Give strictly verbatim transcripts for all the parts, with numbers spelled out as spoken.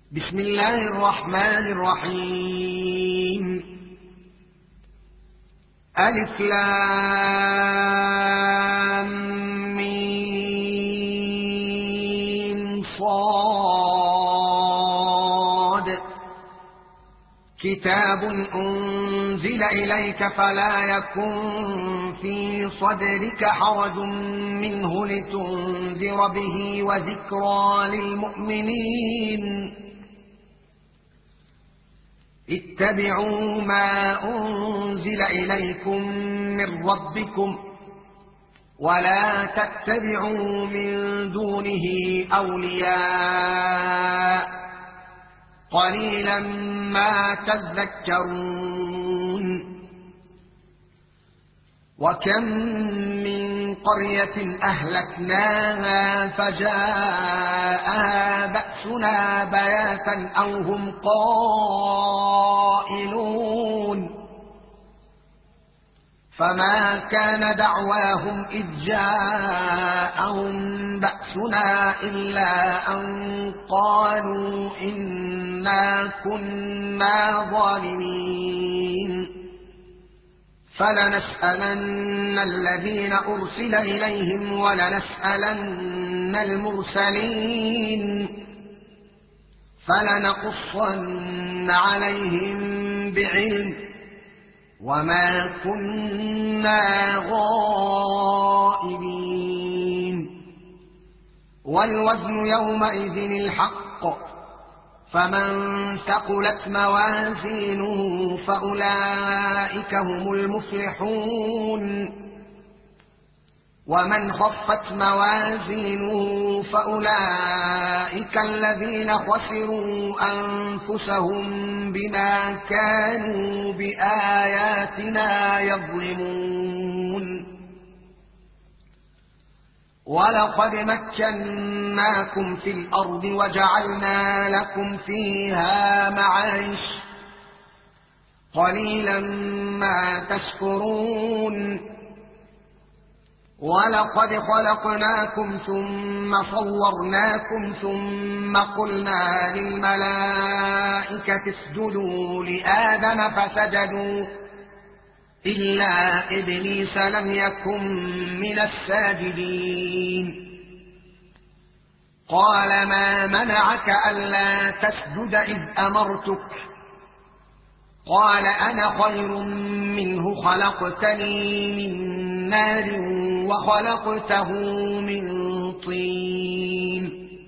بسم الله الرحمن الرحيم. ألف لام ميم صاد. كتاب أنزل إليك فلا يكن في صدرك حرج منه لتنذر به وذكرى للمؤمنين. اتبعوا ما أنزل إليكم من ربكم ولا تتبعوا من دونه أولياء قليلا ما تذكرون. وكم من قرية أهلكناها فجاءها بأسنا بياتا أو هم قائلون. فما كان دعواهم إذ جاءهم بأسنا إلا أن قالوا إنا كنا ظالمين. فلنسألن الذين أرسل إليهم ولنسألن المرسلين. فلنقصن عليهم بعلم وما كنا غائبين. والوزن يومئذ الحق. فمن ثقلت موازينه فأولئك هم المفلحون. ومن خفت موازينه فأولئك الذين خسروا أنفسهم بما كانوا بآياتنا يظلمون. ولقد مكناكم في الأرض وجعلنا لكم فيها معايش قليلا ما تشكرون. ولقد خلقناكم ثم صورناكم ثم قلنا للملائكة اسجدوا لآدم فسجدوا إلا إبليس لم يكن من الساجدين. قال ما منعك ألا تسجد إذ أمرتك؟ قال أنا خير منه خلقتني من نار وخلقته من طين.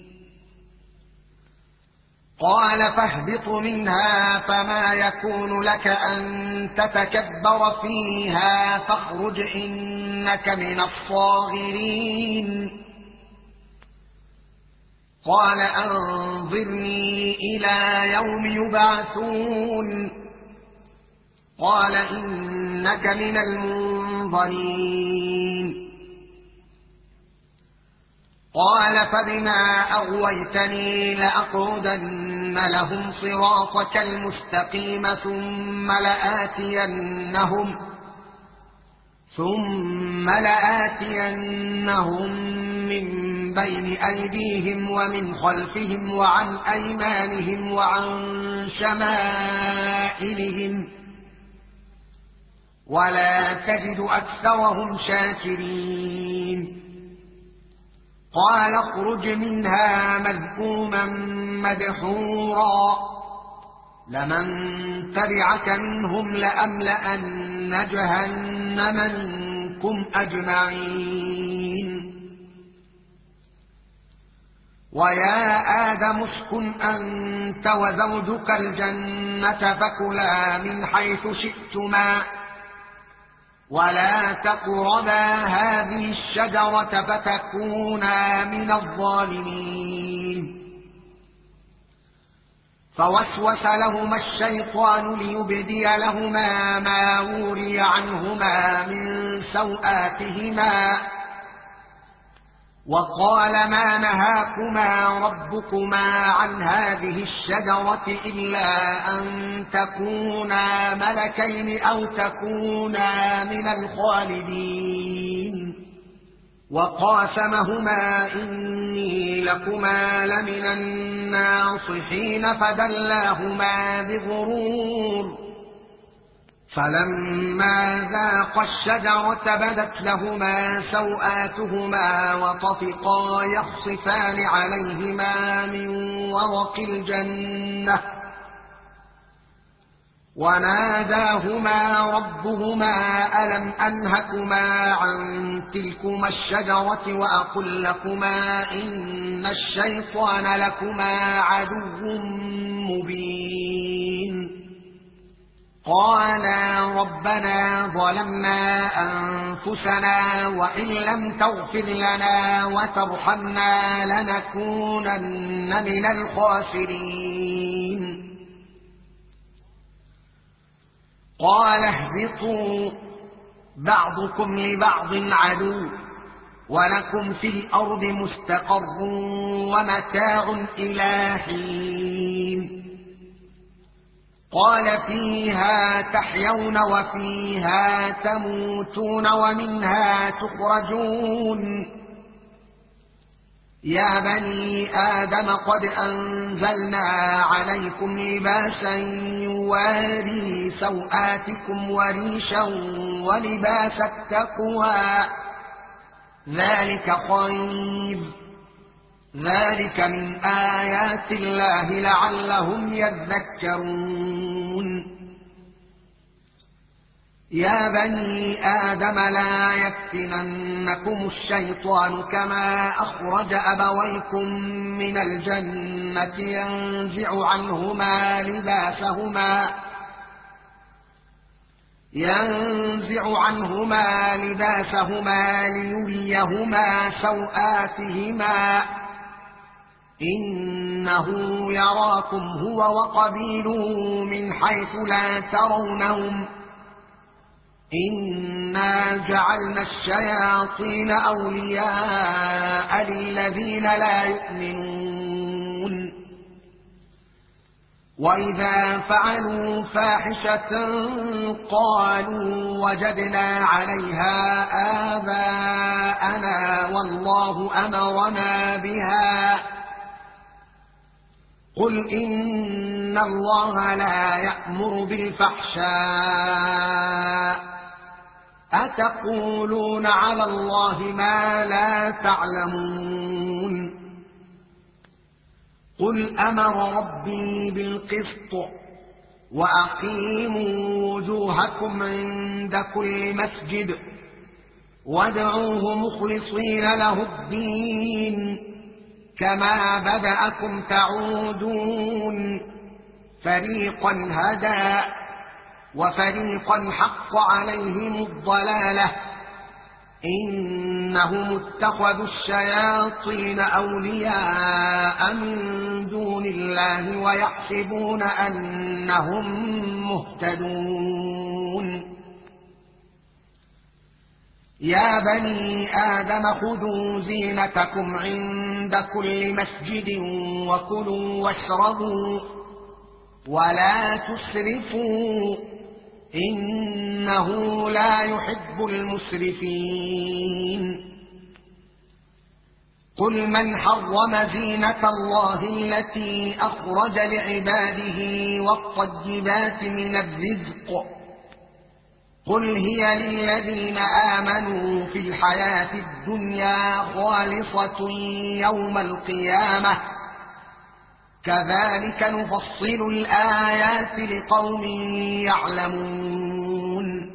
قال فاهبط منها فما يكون لك أن تتكبر فيها فاخرج إنك من الصاغرين. قال أنظرني إلى يوم يبعثون. قال إنك من المنظرين. قال فبما أغويتني لأقعدن لهم صراطك المستقيم ثم لآتينهم ثم لآتينهم من بين أيديهم ومن خلفهم وعن أيمانهم وعن شمائلهم ولا تجد أكثرهم شاكرين. قال اخرج منها مذءوما مدحورا لمن تبعك منهم لأملأن جهنم منكم أجمعين. ويا آدم اسكن أنت وزوجك الجنة فكلا من حيث شئتما ولا تقربا هذه الشجرة فتكونا من الظالمين. فوسوس لهما الشيطان ليبدي لهما ما وري عنهما من سوآتهما وقال ما نهاكما ربكما عن هذه الشجرة إلا أن تكونا ملكين أو تكونا من الخالدين. وقاسمهما إني لكما لمن الناصحين فدلاهما بغرور فلما ذاقا الشجرة بدت لهما سوآتهما وطفقا يخصفان عليهما من ورق الجنة وناداهما ربهما ألم أنهكما عن تلكما الشجرة وأقل لكما إن الشيطان لكما عدو مبين قالا ربنا ظلمنا أنفسنا وإن لم تغفر لنا وترحمنا لنكونن من الخاسرين قال اهبطوا بعضكم لبعض عدو ولكم في الأرض مستقر ومتاع إلى حين قال فيها تحيون وفيها تموتون ومنها تخرجون يا بني آدم قد أنزلنا عليكم لباسا يواري سوآتكم وريشا ولباس التقوى ذلك خير ذلك من آيات الله لعلهم يذكرون يا بني آدم لا يفتننكم الشيطان كما أخرج أبويكم من الجنة ينزع عنهما لباسهما ينزع عنهما لباسهما ليريهما سوآتهما إنه يراكم هو وقبيله من حيث لا ترونهم إنا جعلنا الشياطين أولياء للذين لا يؤمنون وإذا فعلوا فاحشة قالوا وجدنا عليها آباءنا والله أمرنا بها قل إن الله لا يأمر بالفحشاء أتقولون على الله ما لا تعلمون قل أمر ربي بالقسط وأقيموا وجوهكم عند كل مسجد وادعوه مخلصين له الدين كما بدأكم تعودون فريقا هدى وفريقا حق عليهم الضلالة إنهم اتخذوا الشياطين أولياء من دون الله ويحسبون أنهم مهتدون يا بني آدم خذوا زينتكم عند كل مسجد وكلوا واشربوا ولا تسرفوا إنه لا يحب المسرفين قل من حرم زينة الله التي أخرج لعباده والطيبات من الرزق قل هي للذين آمنوا في الحياة الدنيا خالصة يوم القيامة كذلك نفصل الآيات لقوم يعلمون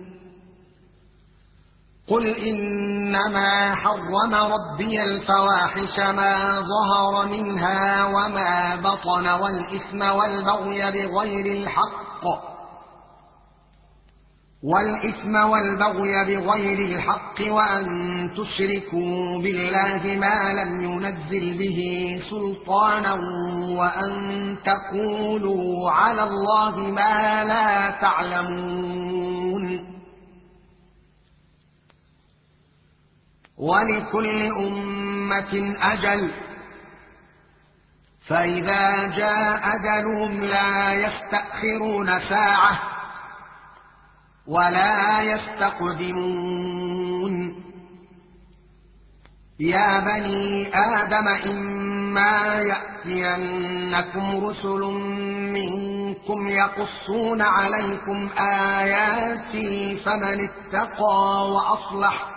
قل إنما حرم ربي الفواحش ما ظهر منها وما بطن والإثم والبغي بغير الحق والإثم والبغي بغير الحق وأن تشركوا بالله ما لم ينزل به سلطانا وأن تقولوا على الله ما لا تعلمون ولكل أمة أجل فإذا جاء أجلهم لا يستأخرون ساعة ولا يستقدمون يا بني آدم إما يأتينكم رسل منكم يقصون عليكم آياتي فمن اتقى وأصلح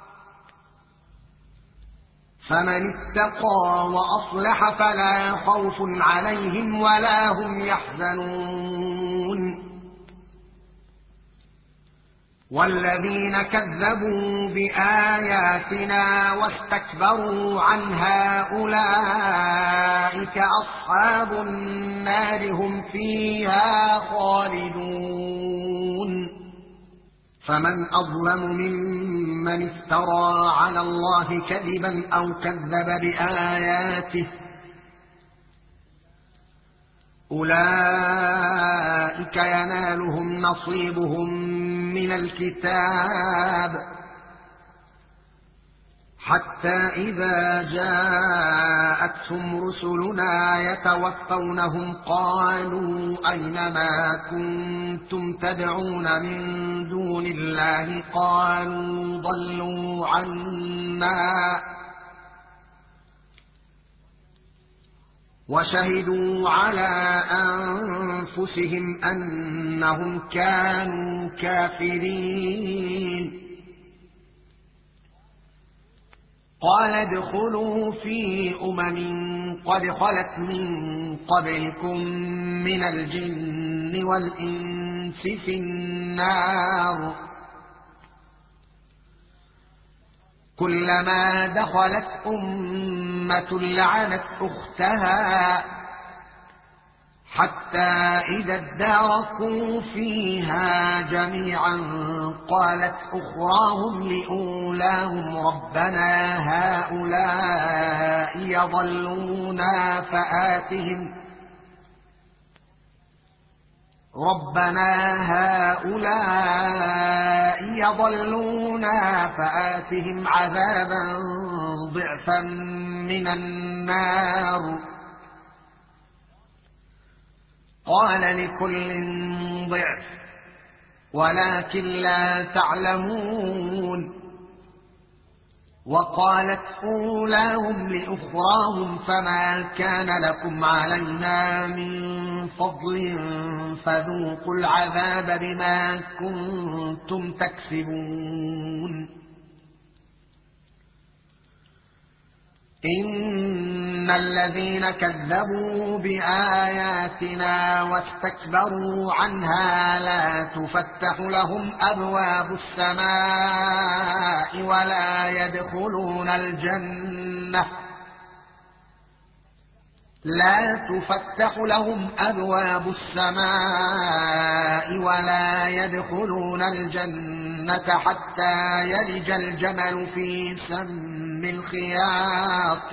فمن اتقى وأصلح فلا خوف عليهم ولا هم يحزنون والذين كذبوا بآياتنا واستكبروا عنها أولئك أصحاب النار هم فيها خالدون فمن أظلم ممن افترى على الله كذبا أو كذب بآياته أولئك ينالهم نصيبهم من الكتاب حتى إذا جاءتهم رسلنا يتوفونهم قالوا أين ما كنتم تدعون من دون الله قالوا ضلوا عنا وشهدوا على أنفسهم أنهم كانوا كافرين قال ادخلوا في أمم قد خلت من قبلكم من الجن والإنس في النار كلما دخلت أمة لعنت أختها حتى إذا اداركوا فيها جميعا قالت أخراهم لأولاهم ربنا هؤلاء يضلونا فآتهم ربنا هؤلاء يضلونا فآتهم عذابا ضعفا من النار قال لكل ضعف ولكن لا تعلمون وقالت أولاهم لأخراهم فما كان لكم علينا من فضل فذوقوا العذاب بما كنتم تكسبون إن الذين كذبوا بآياتنا واستكبروا عنها لا تفتح لهم أبواب السماء ولا يدخلون الجنة لا تفتح لهم أبواب السماء ولا يدخلون الجنة حتى يلج الجمل في سم الخياط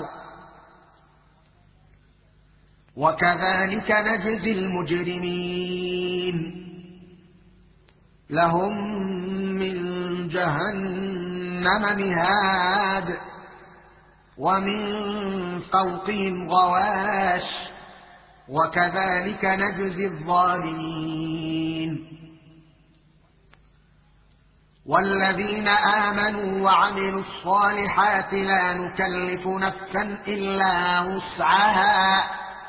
وكذلك نجزي المجرمين لهم من جهنم مهاد ومن فوقهم غواش وكذلك نجزي الظالمين والذين آمنوا وعملوا الصالحات لا نكلف نفسا إلا وسعها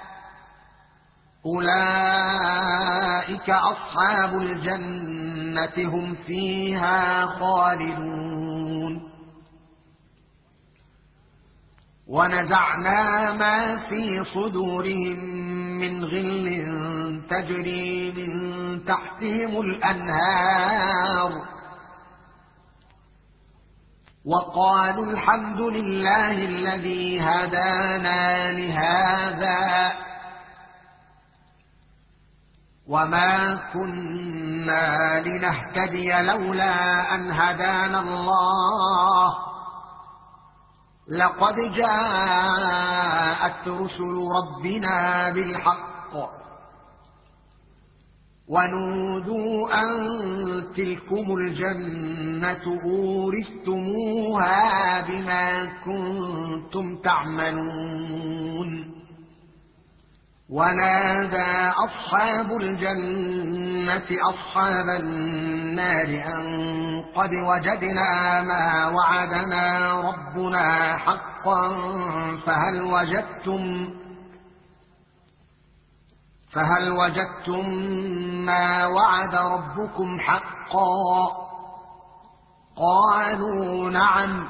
أولئك أصحاب الجنة هم فيها خالدون ونزعنا ما في صدورهم من غل تجري من تحتهم الأنهار وقالوا الحمد لله الذي هدانا لهذا وما كنا لنهتدي لولا أن هدانا الله لقد جاءت رسل ربنا بالحق ونودوا أن تلكم الجنة أورثتموها بما كنتم تعملون ونادى أصحاب الجنة أصحاب النار أن قد وجدنا ما وعدنا ربنا حقا فهل وجدتم فهل وجدتم ما وعد ربكم حقا؟ قالوا نعم.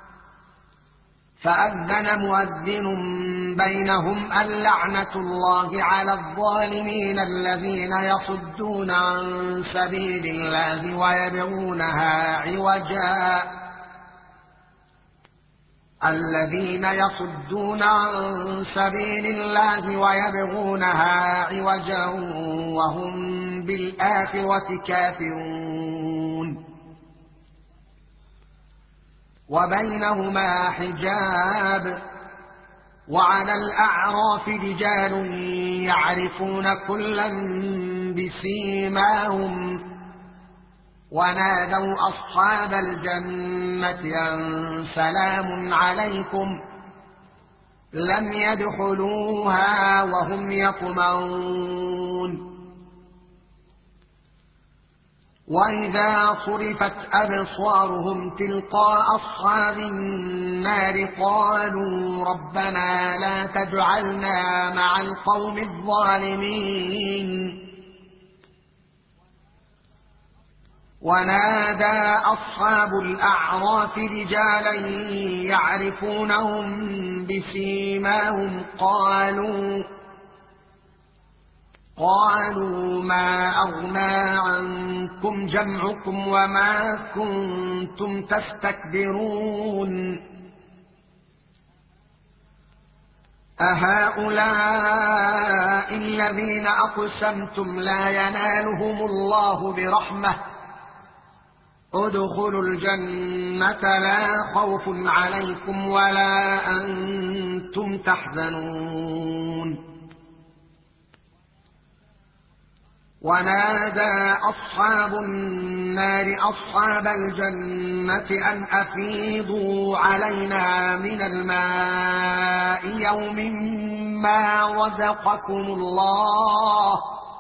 فأذن مؤذن بينهم اللعنة الله على الظالمين الذين يصدون عن سبيل الله ويبغونها عوجا الذين يصدون عن سبيل الله ويبغونها عوجا وهم بالآخرة كافرون وبينهما حجاب وعلى الأعراف رجال يعرفون كلا بسيماهم ونادوا أصحاب الجنة أن سلام عليكم لم يدخلوها وهم يطمعون وإذا صرفت أبصارهم تلقاء أصحاب النار قالوا ربنا لا تجعلنا مع القوم الظالمين ونادى أصحاب الأعراف رجالا يعرفونهم بسيماهم قالوا قالوا ما أغنى عنكم جمعكم وما كنتم تستكبرون أهؤلاء الذين أقسمتم لا ينالهم الله برحمة ادخلوا الجنة لا خوف عليكم ولا أنتم تحزنون ونادى أصحاب النار أصحاب الجنة أن أفيضوا علينا من الماء يوم ما رزقكم الله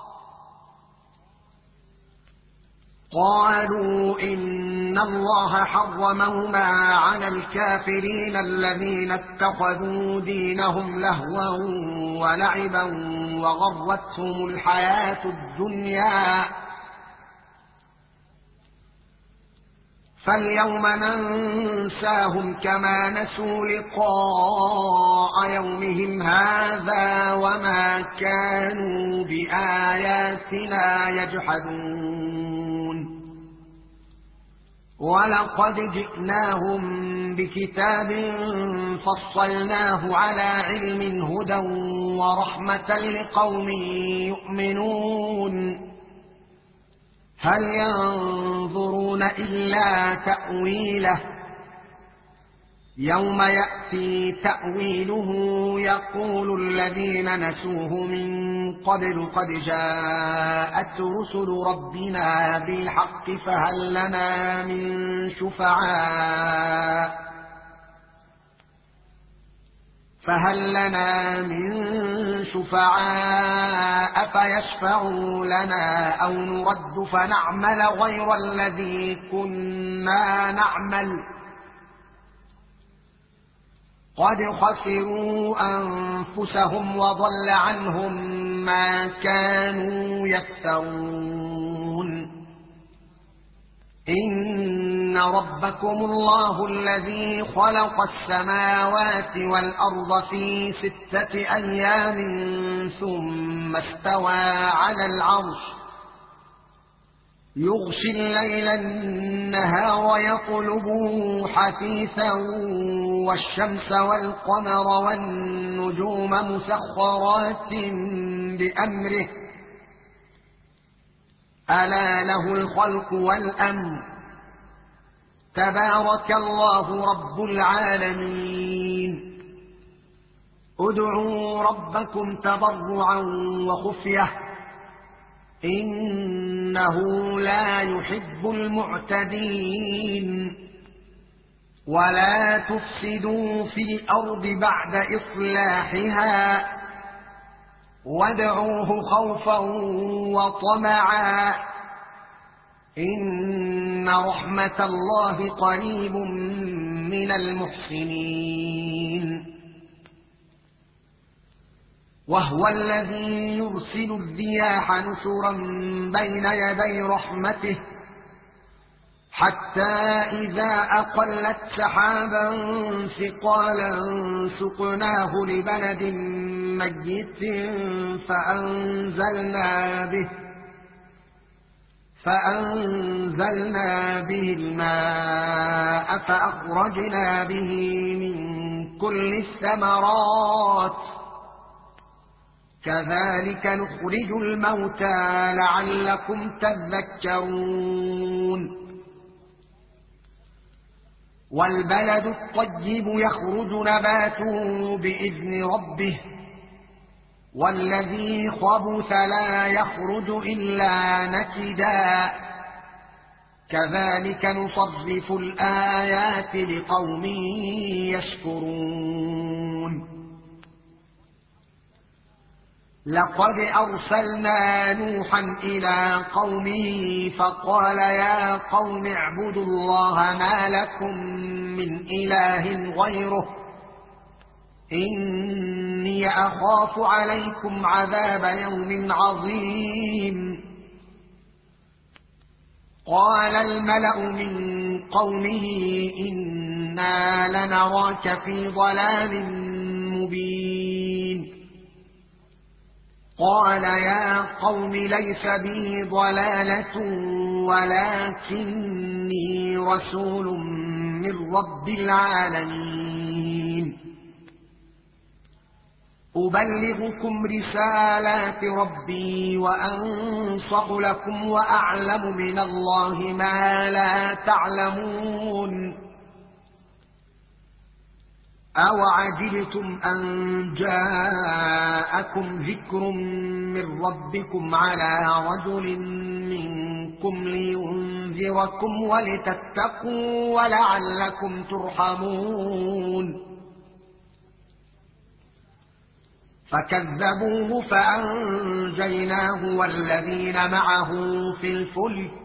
قالوا إن الله حرمهما على الكافرين الذين اتخذوا دينهم لهوا ولعبا وغرتهم الحياة الدنيا فاليوم ننساهم كما نسوا لقاء يومهم هذا وما كانوا بآياتنا يجحدون ولقد جئناهم بكتاب فصلناه على علم هدى ورحمة لقوم يؤمنون هل ينظرون إلا تأويله يوم يأتي تأويله يقول الذين نسوه من قبل قد جاءت رسل ربنا بالحق فهل لنا من شفعاء فهل لنا من شفعاء فيشفعوا لنا أو نرد فنعمل غير الذي كنا نعمل قد خسروا أنفسهم وضل عنهم ما كانوا يفترون إن ربكم الله الذي خلق السماوات والأرض في ستة أيام ثم استوى على العرش يغشي الليل النهار يطلبه حثيثا والشمس والقمر والنجوم مسخرات بأمره ألا له الخلق والأمر تبارك الله رب العالمين ادعوا ربكم تضرعا وخفية إنه لا يحب المعتدين ولا تفسدوا في الأرض بعد إصلاحها وادعوه خوفا وطمعا إن رحمة الله قريب من المحسنين وهو الذي يرسل الرياح نشرا بين يدي رحمته حتى إذا أقلت سحابا ثقالا سقناه لبلد ميت فأنزلنا به فأنزلنا به الماء فأخرجنا به من كل الثمرات كذلك نخرج الموتى لعلكم تذكرون والبلد الطيب يخرج نباته بإذن ربه والذي خبث لا يخرج إلا نكدا كذلك نصرف الآيات لقوم يشكرون لقد أرسلنا نوحا إلى قومه فقال يا قوم اعبدوا الله ما لكم من إله غيره إني أخاف عليكم عذاب يوم عظيم قال الملأ من قومه إنا لنراك في ضلال مبين قال يا قوم ليس بي ضلالة ولكني رسول من رب العالمين أبلغكم رسالات ربي وأنصح لكم وأعلم من الله ما لا تعلمون أوعجبتم أن جاءكم ذكر من ربكم على رجل منكم لينذركم ولتتقوا ولعلكم ترحمون فكذبوه فأنجيناه والذين معه في الفلك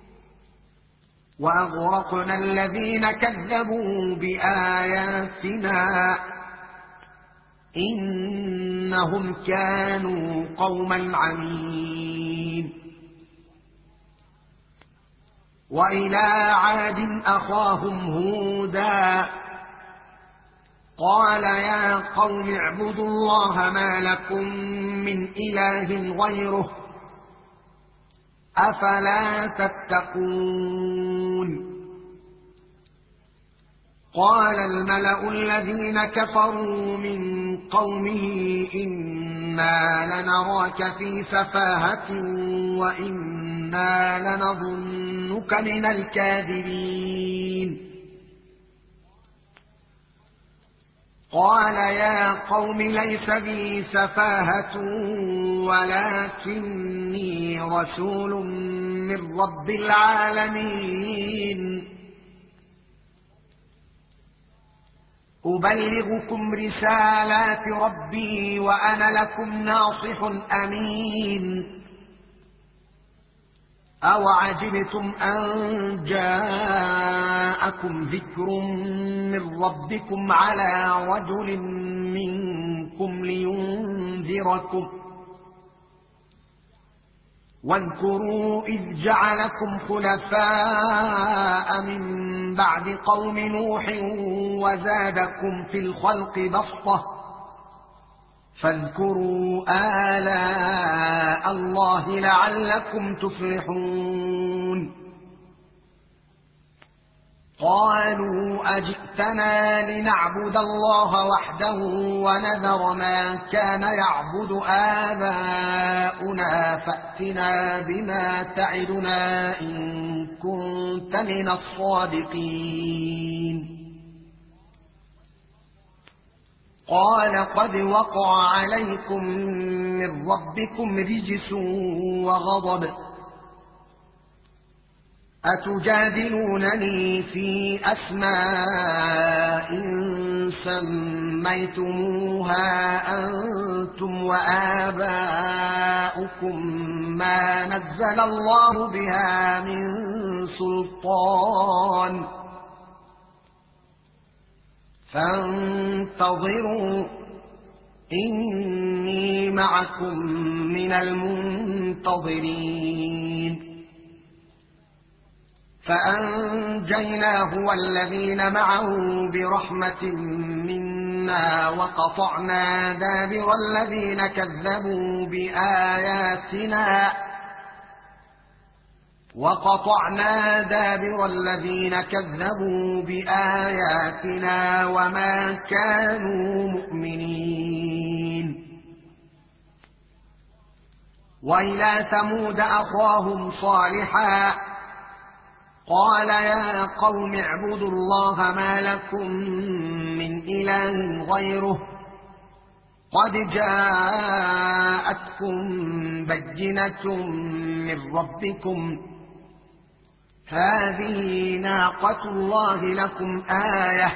وأغرقنا الذين كذبوا بآياتنا إنهم كانوا قوما عمين وإلى عاد أخاهم هودا قال يا قوم اعبدوا الله ما لكم من إله غيره أفلا تتقون قال الملأ الذين كفروا من قومه إنا لنراك في سفاهة وإنا لنظنك من الكاذبين قال يا قوم ليس بي سفاهة ولكني رسول من رب العالمين أبلغكم رسالات ربي وأنا لكم ناصح أمين أوعجبتم أن جاءكم ذكر من ربكم على رجل منكم لينذركم واذكروا إذ جعلكم خلفاء من بعد قوم نوح وزادكم في الخلق بسطة فاذكروا آلاء الله لعلكم تفلحون قالوا أجئتنا لنعبد الله وحده ونذر ما كان يعبد آباؤنا فأتنا بما تعدنا إن كنت من الصادقين قال قد وقع عليكم من ربكم رجس وغضب أتجادلونني في أسماء سميتموها أنتم وآباؤكم ما نزل الله بها من سلطان فانتظروا إني معكم من المنتظرين فأنجيناه والذين معه برحمة منا وقطعنا دابر الذين كذبوا بآياتنا وقطعنا دابر الذين كذبوا بآياتنا وما كانوا مؤمنين وإلى ثمود أخاهم صالحا قال يا قوم اعبدوا الله ما لكم من إله غيره قد جاءتكم بينة من ربكم هذه ناقة الله لكم آية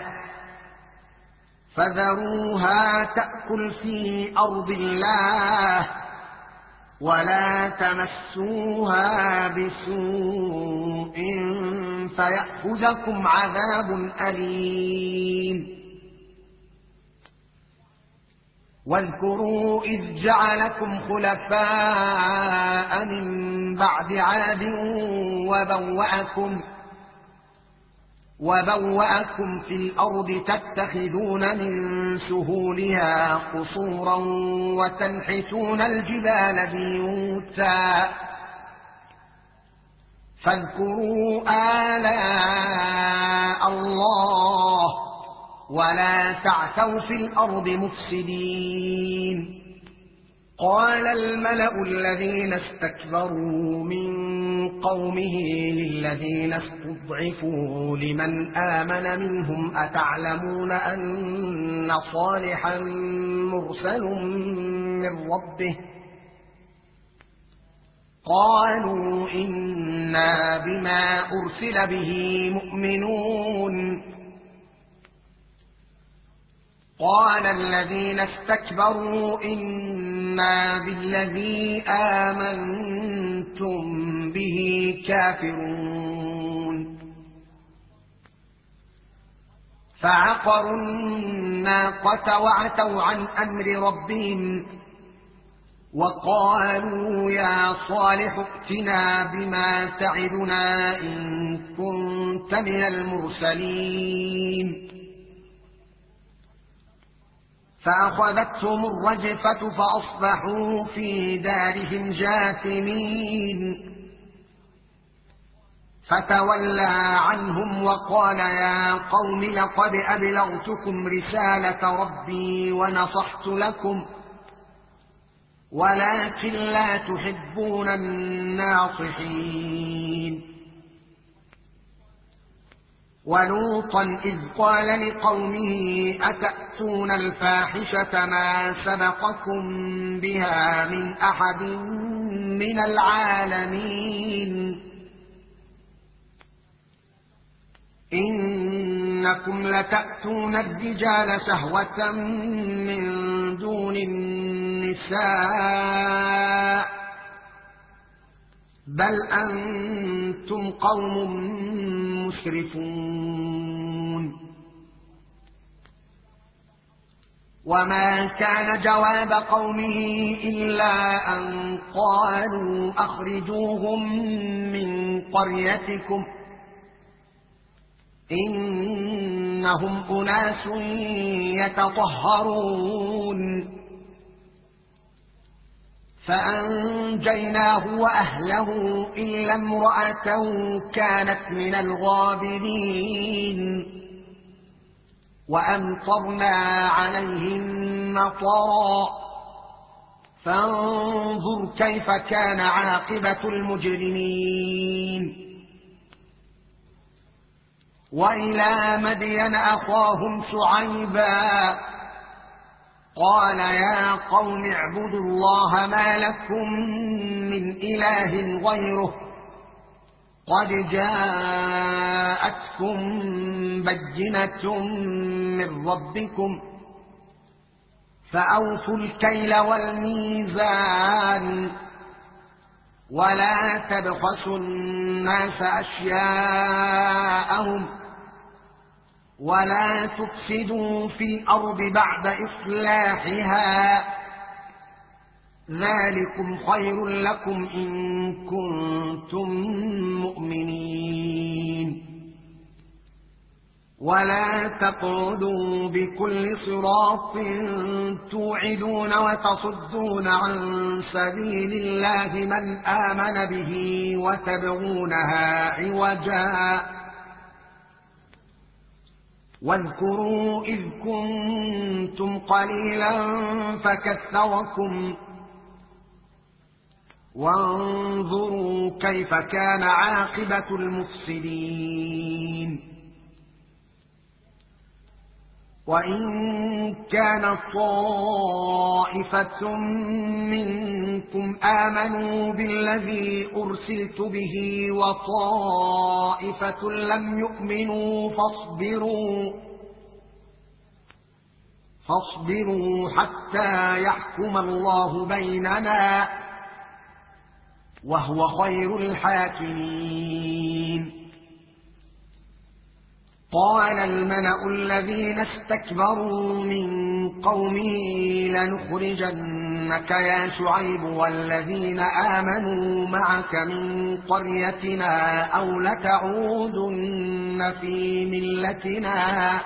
فذروها تأكل في أرض الله ولا تمسوها بسوء فيأخذكم عذاب أليم واذكروا إذ جعلكم خلفاء من بعد عاد وبوأكم وبوأكم في الأرض تتخذون من سهولها قصورا وتنحتون الجبال بيوتا فاذكروا آلاء الله ولا تعثوا في الأرض مفسدين قال الملأ الذين استكبروا من قومه للذين استضعفوا لمن آمن منهم أتعلمون أن صالحا مرسل من ربه قالوا إنا بما أرسل به مؤمنون قال الذين استكبروا إنا بالذي آمنتم به كافرون فعقروا الناقة وعتوا عن أمر ربهم وقالوا يا صالح ائتنا بما تعدنا إن كنت من المرسلين فأخذتهم الرجفة فأصبحوا في دارهم جاثمين فتولى عنهم وقال يا قوم لقد أبلغتكم رسالة ربي ونصحت لكم ولكن لا تحبون الناصحين ولوطا إذ قال لقومه أتأتون الفاحشة ما سبقكم بها من أحد من العالمين إنكم لتأتون الرجال شهوة من دون النساء بل أنتم قوم مسرفون وما كان جواب قومه إلا أن قالوا أخرجوهم من قريتكم إنهم أناس يتطهرون فأنجيناه وأهله إلا امرأته كانت من الغابرين وأمطرنا عليهم مطرا فانظر كيف كان عاقبة المجرمين وإلى مدين أخاهم شعيبا قال يا قوم اعبدوا الله ما لكم من إله غيره قد جاءتكم بينة من ربكم فأوفوا الكيل والميزان ولا تبخسوا الناس أشياءهم ولا تفسدوا في الأرض بعد إصلاحها ذلكم خير لكم إن كنتم مؤمنين ولا تقعدوا بكل صراط توعدون وتصدون عن سبيل الله من آمن به وتبغونها عوجا واذكروا إذ كنتم قليلا فكثركم وانظروا كيف كان عاقبة المفسدين وإن كان طائفة منكم آمنوا بالذي أرسلت به وطائفة لم يؤمنوا فاصبروا فاصبروا حتى يحكم الله بيننا وهو خير الحاكمين قال الملأ الذين استكبروا من قومه لنخرجنك يا شعيب والذين آمنوا معك من قريتنا أو لتعودن في ملتنا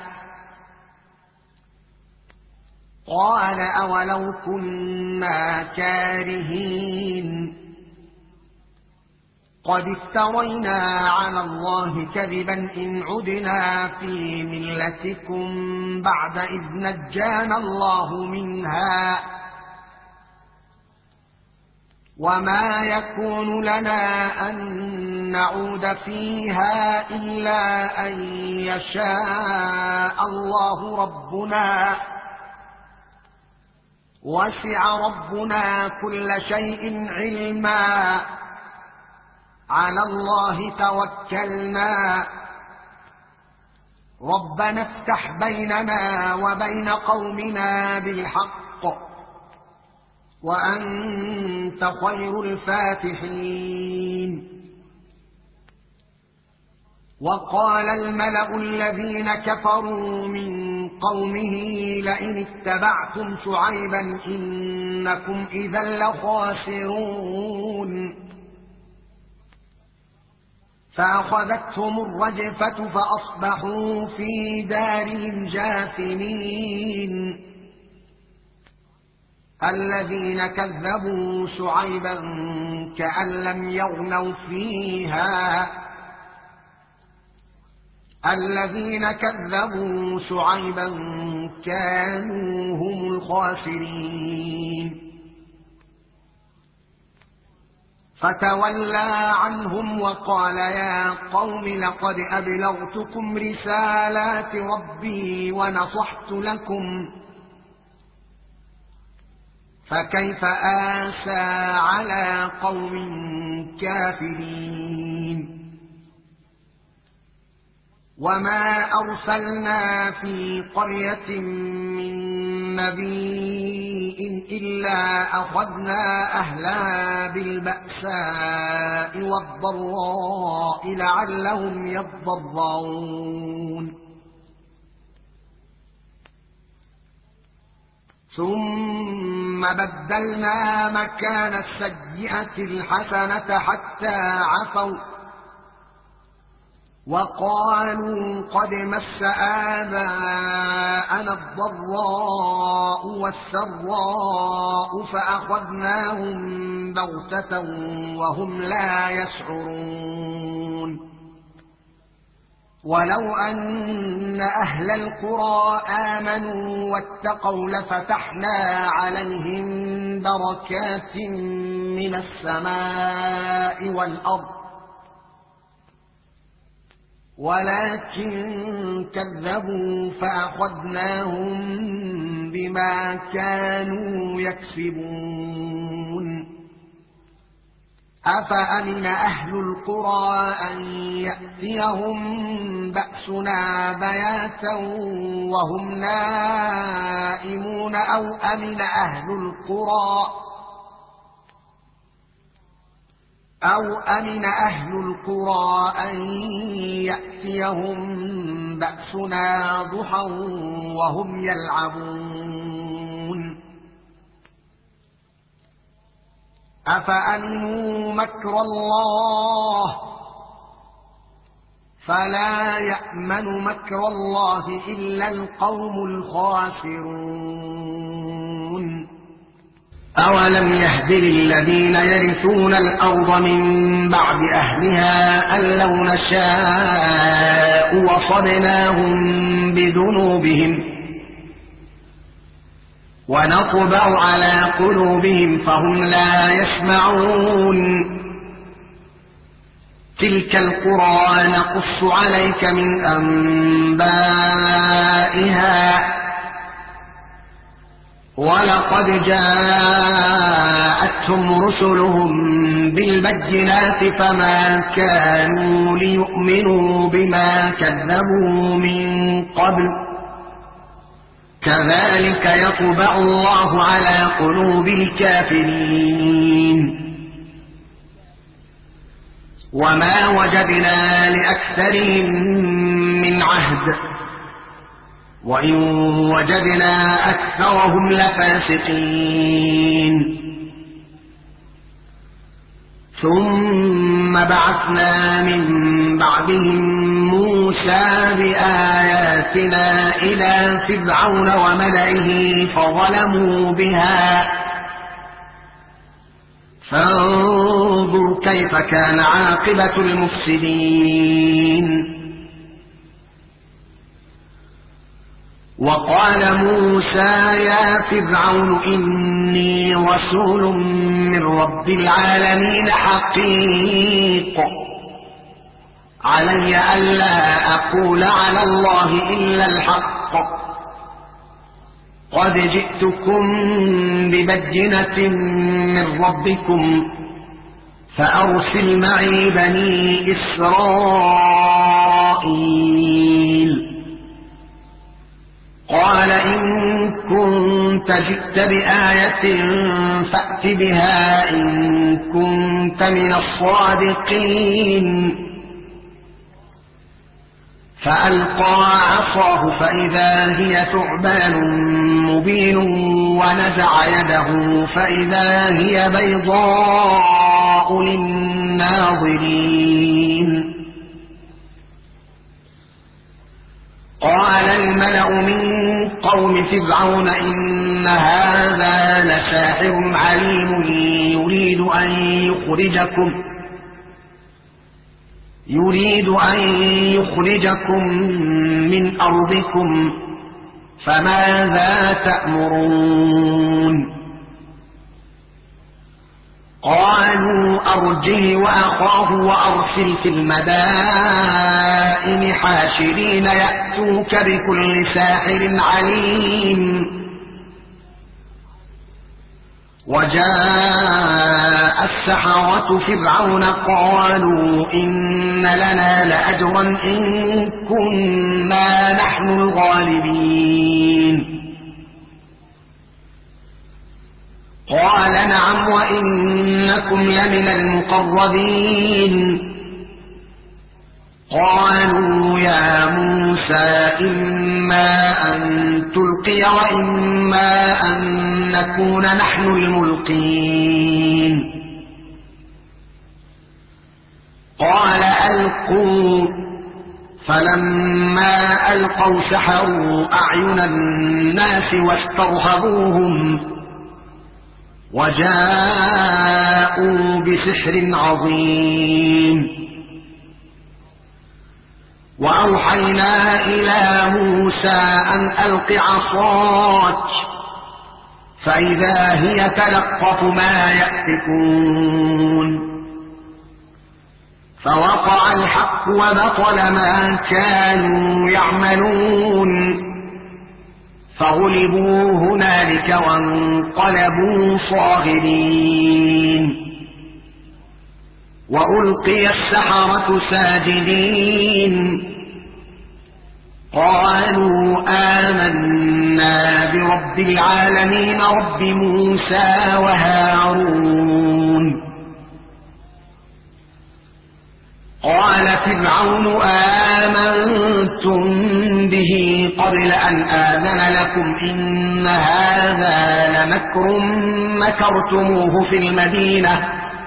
قال أولو كنا كارهين قد افترينا على الله كذبا إن عدنا في ملتكم بعد إذ نجانا الله منها وما يكون لنا أن نعود فيها إلا أن يشاء الله ربنا وسع ربنا كل شيء علما على الله توكلنا ربنا افتح بيننا وبين قومنا بالحق وأنت خير الفاتحين وقال الملأ الذين كفروا من قومه لئن اتبعتم شعيبا إنكم إذا لخاسرون فأخذتهم الرجفة فأصبحوا في دارهم جاثمين الذين كذبوا شعيبا كأن لم يغنوا فيها الذين كذبوا شعيبا كانوا هم الخاسرين فتولى عنهم وقال يا قوم لقد أبلغتكم رسالات ربي ونصحت لكم فكيف آسى على قوم كافرين وما أرسلنا في قرية من نبي إلا أخذنا أهلها بالبأساء والضراء لعلهم يضرعون ثم بدلنا مكان السيئة الحسنة حتى عفوا وقالوا قد مس آباءنا الضراء والسراء فأخذناهم بغتة وهم لا يشعرون ولو أن أهل القرى آمنوا واتقوا لفتحنا عليهم بركات من السماء والأرض ولكن كذبوا فأخذناهم بما كانوا يكسبون أفأمن أهل القرى أن يأتيهم بأسنا بياتا وهم نائمون أو أمن أهل القرى أو أمن أهل القرى أن يأتيهم بأسنا ضحى وهم يلعبون أفأمنوا مكر الله فلا يأمن مكر الله إلا القوم الخاسرون أولم يهد للذين يرثون الأرض من بعد أهلها أن لو نشاء وصبناهم بذنوبهم ونطبع على قلوبهم فهم لا يسمعون تلك القرى نقص عليك من أنبائها ولقد جاءتهم رسلهم بالبينات فما كانوا ليؤمنوا بما كذبوا من قبل كذلك يطبع الله على قلوب الكافرين وما وجدنا لأكثرهم من عهد وإن وجدنا أكثرهم لفاسقين ثم بعثنا من بعدهم موسى بآياتنا إلى فرعون وملئه فظلموا بها فانظر كيف كان عاقبة المفسدين وقال موسى يا فرعون إني رسول من رب العالمين حقيق علي ألا أقول على الله إلا الحق قد جئتكم ببينة من ربكم فأرسل معي بني إسرائيل قال إن كنت جئت بآية فأت بها إن كنت من الصادقين فألقى عصاه فإذا هي ثعبان مبين ونزع يده فإذا هي بيضاء للناظرين قال الملأ من قوم فرعون إن هذا لساحر عليم يريد أن يخرجكم يريد أن يخرجكم من أرضكم فماذا تأمرون قالوا أرجه وأخاه وأرسل في المدائن حاشرين يأتوك بكل ساحر عليم وجاء السحرة فرعون قالوا إن لنا لأجرا إن كنا نحن الغالبين قال نعم وإنكم لمن المقربين قالوا يا موسى إما أن تلقي وإما أن نكون نحن الملقين قال ألقوا فلما ألقوا سحروا أعين الناس واسترهبوهم وجاءوا بسحر عظيم وأوحينا إلى موسى أن ألق عصاك فإذا هي تلقف ما يأفكون فوقع الحق وبطل ما كانوا يعملون فغلبوا هنالك وانقلبوا صاغرين وألقي السحرة ساجدين قالوا آمنا برب العالمين رب موسى وهارون. قال فرعون آمنتم به قبل أن آذن لكم إن هذا لمكر مكرتموه في المدينة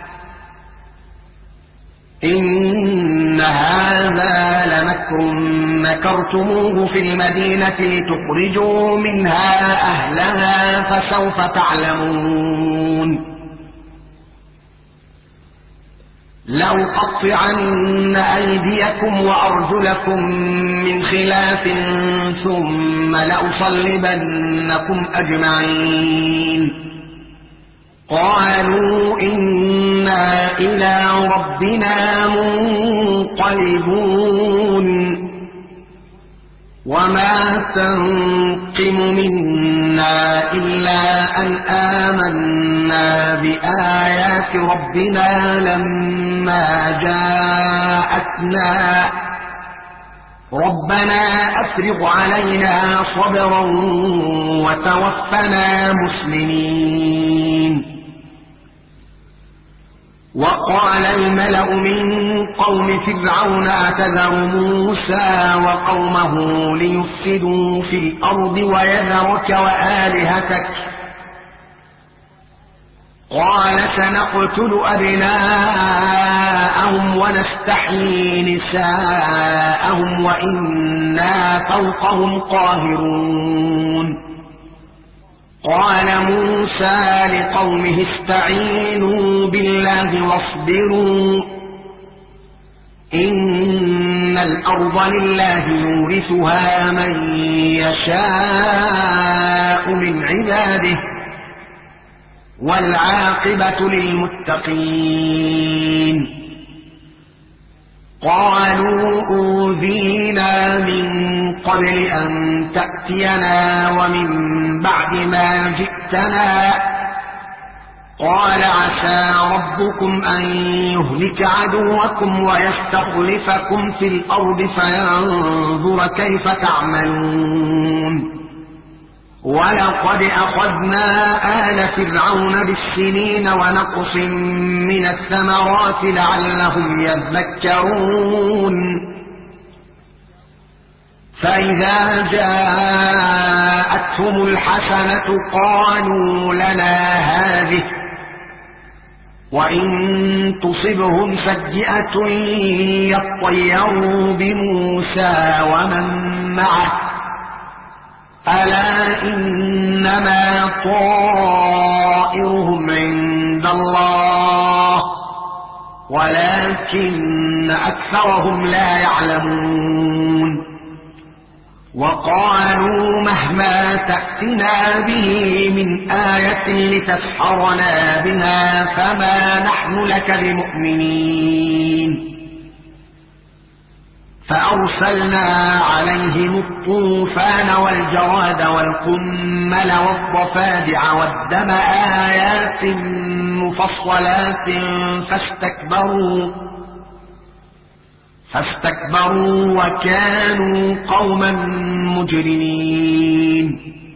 إن هذا لمكر مكرتموه في المدينة لتخرجوا منها أهلها فسوف تعلمون. لأقطعن أيديكم وأرجلكم من خلاف ثم لأصلبنكم أجمعين. قالوا إنا إلى ربنا منقلبون. وما تنقم منا إلا أن آمنا بآيات ربنا لما جاءتنا ربنا أفرغ علينا صبرا وتوفنا مسلمين. وقال الملأ من قوم فرعون أتذر موسى وقومه ليفسدوا في الأرض ويذرك وآلهتك قال سنقتل أبناءهم ونستحيي نساءهم وإنا فوقهم قاهرون. قال موسى لقومه استعينوا بالله واصبروا إن الأرض لله يورثها من يشاء من عباده والعاقبة للمتقين. قالوا أوذينا من قبل أن تأتينا ومن بعد ما جئتنا قال عسى ربكم أن يهلك عدوكم ويستخلفكم في الأرض فينظر كيف تعملون. ولقد أخذنا آل فرعون بالسنين ونقص من الثمرات لعلهم يذكرون. فإذا جاءتهم الحسنة قالوا لنا هذه وإن تصبهم سيئة يطيروا بموسى ومن معه ألا إنما طائرهم عند الله ولكن أكثرهم لا يعلمون. وقالوا مهما تأتنا به من آية لتسحرنا بها فما نحن لك بمؤمنين. فأرسلنا عليهم الطوفان والجراد والقمل والضفادع والدم آيات مفصلات فاستكبروا فاستكبروا وكانوا قوما مجرمين.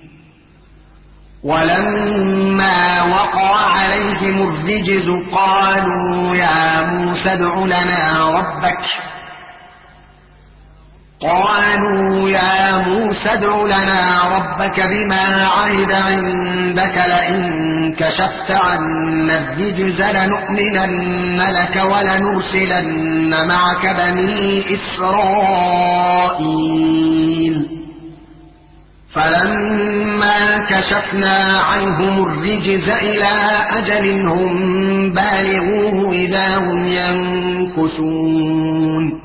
ولما وقع عليهم الرجز قالوا يا موسى ادع لنا ربك قالوا يا موسى ادع لنا ربك بما عهد عندك لئن كشفت عنا الرجز لنؤمنن لك ولنرسلن معك بني إسرائيل. فلما كشفنا عنهم الرجز إلى أجل هم بالغوه إذا هم ينكثون.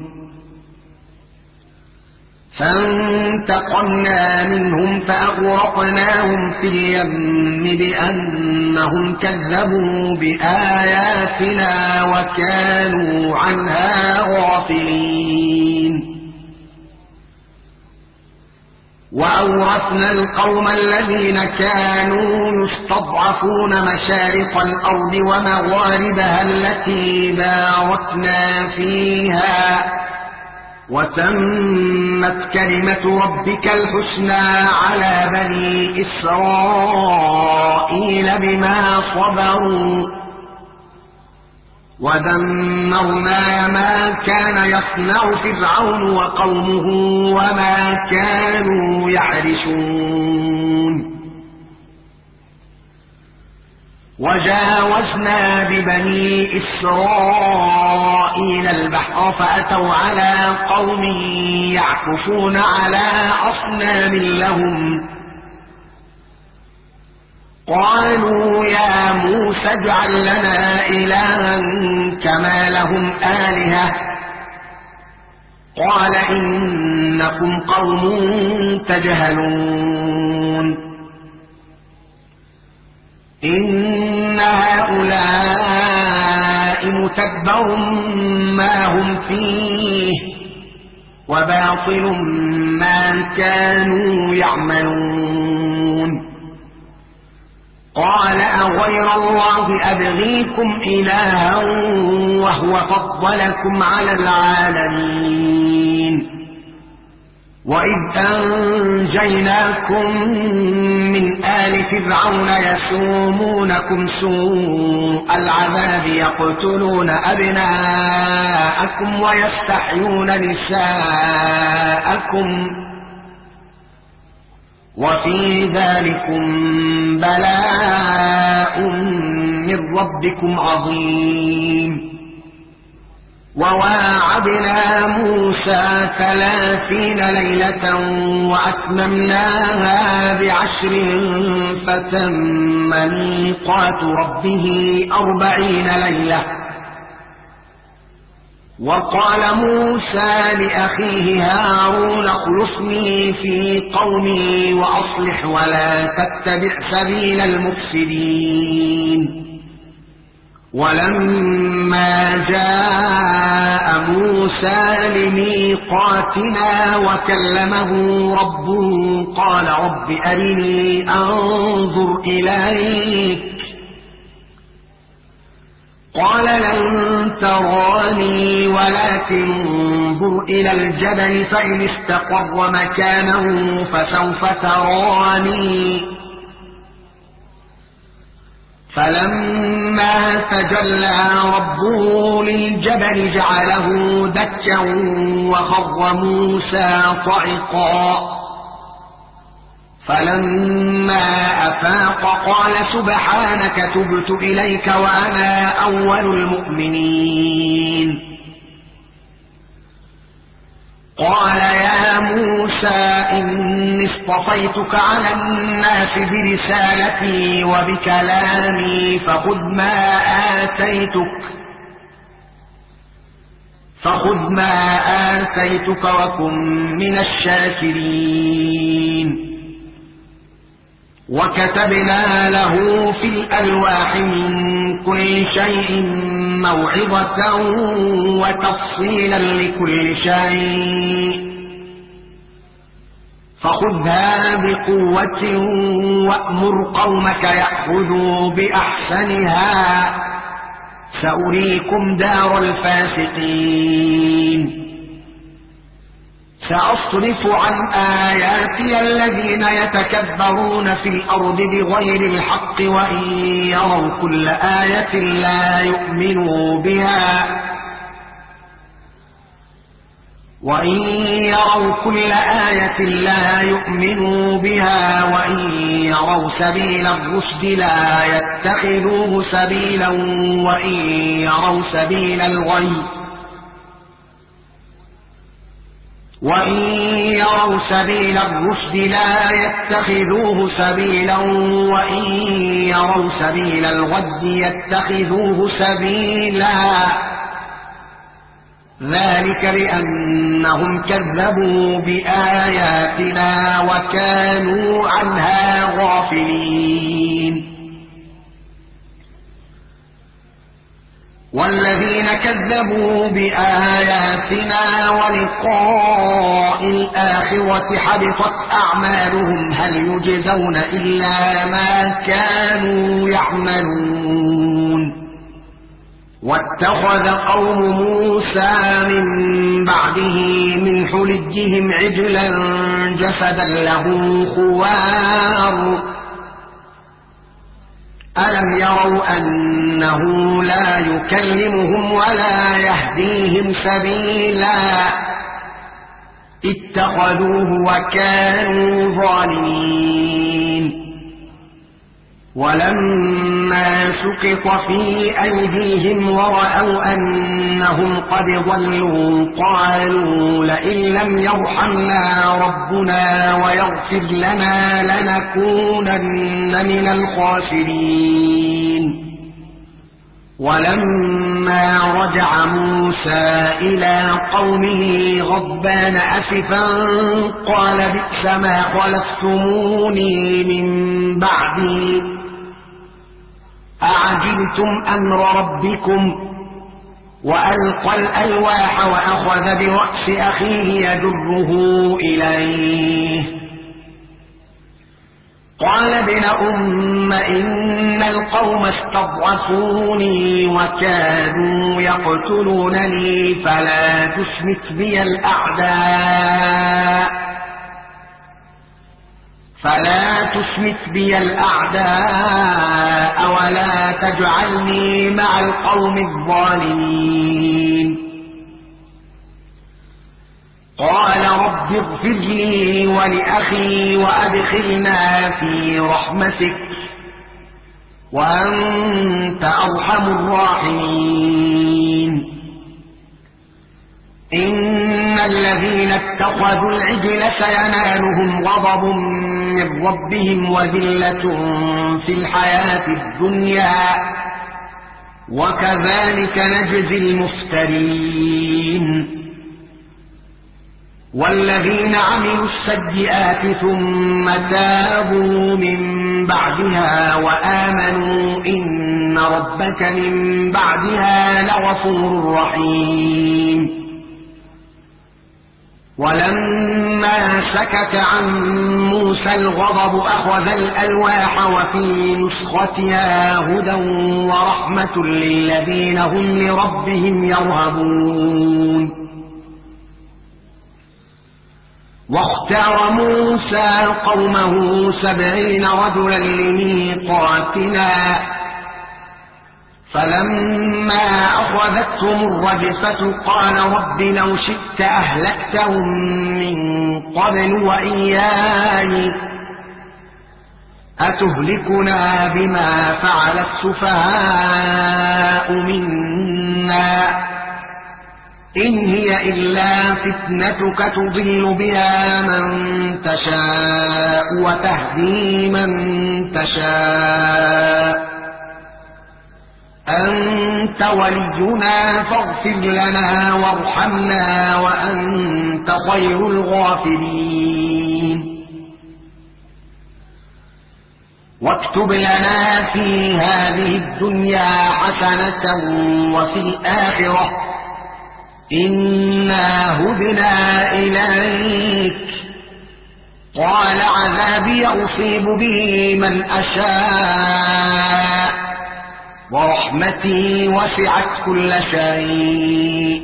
فانتقمنا منهم فأغرقناهم في اليم بأنهم كذبوا بآياتنا وكانوا عنها غافلين. وأورثنا القوم الذين كانوا يستضعفون مشارق الأرض ومغاربها التي باركنا فيها وتمت كلمة ربك الحسنى على بني إسرائيل بما صبروا ودمرنا ما كان يصنع فرعون وقومه وما كانوا يعرشون وجاوزنا ببني إسرائيل البحر فأتوا على قوم يعكفون على أصنام لهم قالوا يا موسى اجعل لنا إلها كما لهم آلهة قال إنكم قوم تجهلون إن هؤلاء متبر ما هم فيه وباطل ما كانوا يعملون قال أغير الله أبغيكم إلها وهو فضلكم على العالمين وإذ أنجيناكم من آل فرعون يسومونكم سوء العذاب يقتلون أبناءكم ويستحيون نساءكم وفي ذلكم بلاء من ربكم عظيم وواعدنا موسى ثلاثين ليلة وأتممناها بعشر فتم ميقات ربه أربعين ليلة وقال موسى لأخيه هارون اخلفني في قومي وأصلح ولا تتبع سبيل المفسدين ولما جاء موسى لميقاتنا وكلمه ربه قال رب أرني أنظر إليك قال لن تراني ولكن انظر إلى الجبل فإن استقر مكانه فسوف تراني فلما تجلى ربه للجبل جعله دكا وخر موسى صعقا فلما أفاق قال سبحانك تبت إليك وأنا أول المؤمنين قال يا موسى إني اصطفيتك على الناس برسالتي وبكلامي فخذ ما آتيتك فخذ ما آتيتك وكن من الشاكرين وكتبنا له في الألواح من كل شيء موعظة وتفصيلا لكل شيء فخذها بقوة وأمر قومك يأخذوا بأحسنها سأريكم دار الفاسقين سأصرف عن آياتي الذين يتكبرون في الأرض بغير الحق وإن يروا كل آية لا يؤمنوا بها وإن يروا كل آية لا يؤمنوا بها وإن يروا سبيل الرشد لا يتخذوه سبيلا وإن يروا سبيل الغي وإن يروا سبيل الرشد لا يتخذوه سبيلا وإن يروا سبيل الغي يتخذوه سبيلا ذلك بأنهم كذبوا بآياتنا وكانوا عنها غافلين والذين كذبوا بآياتنا ولقاء الآخرة حبطت أعمالهم هل يجزون إلا ما كانوا يعملون واتخذ قوم موسى من بعده من حليهم عجلا جسدا له خوار ألم يروا أنه لا يكلمهم ولا يهديهم سبيلا اتخذوه وكانوا ظالمين ولما سقط في أيديهم ورأوا أنهم قد ضلوا قالوا لئن لم يرحمنا ربنا ويغفر لنا لنكونن من الخاسرين ولما رجع موسى إلى قومه غضبان أسفا قال بئس ما خلفتموني من بعدي أعجلتم أمر ربكم وألقى الألواح وأخذ برأس أخيه يجره إليه قال ابن أم إن القوم استضعفوني وكادوا يقتلونني فلا تشمت بي الأعداء فلا تشمت بي الأعداء ولا تجعلني مع القوم الظالمين قال رب اغفر لي ولأخي وأدخلنا في رحمتك وأنت أرحم الراحمين إن الذين اتخذوا العجل سينالهم غضب من ربهم وذلة في الحياة الدنيا وكذلك نجزي المفترين والذين عملوا السيئات ثم تابوا من بعدها وآمنوا إن ربك من بعدها لغفور رحيم ولما سكت عن موسى الغضب أخذ الألواح وفي نسختها هدى ورحمة للذين هم لربهم يرهبون واختار موسى قومه سبعين رجلا لميقاتنا فلما أخذتهم الرجفة قال رب لو شئت أهلكتهم من قبل وإياي أتهلكنا بما فعل السفهاء منا إن هي إلا فتنتك تضل بها من تشاء وتهدي من تشاء أنت ولينا فاغفر لنا وارحمنا وأنت خير الغافرين واكتب لنا في هذه الدنيا حسنة وفي الآخرة إنا هدنا إليك قال عذابي أصيب به من أشاء ورحمتي وسعت كل شيء